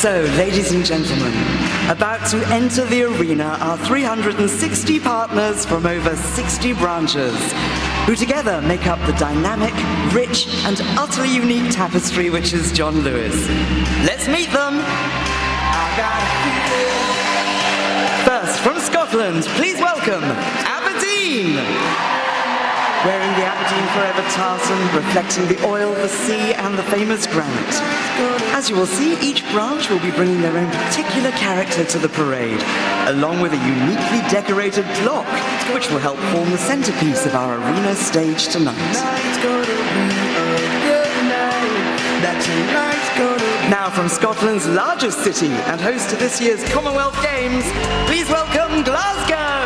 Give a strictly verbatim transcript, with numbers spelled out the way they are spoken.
So, ladies and gentlemen, about to enter the arena are three hundred sixty partners from over sixty branches, who together make up the dynamic, rich, and utterly unique tapestry which is John Lewis. Let's meet them! First, from Scotland, please welcome Aberdeen! Wearing the Aberdeen Forever tartan, reflecting the oil, the sea, and the famous granite. As you will see, each branch will be bringing their own particular character to the parade, along with a uniquely decorated block, which will help form the centerpiece of our arena stage tonight. Now from Scotland's largest city and host to this year's Commonwealth Games, please welcome Glasgow!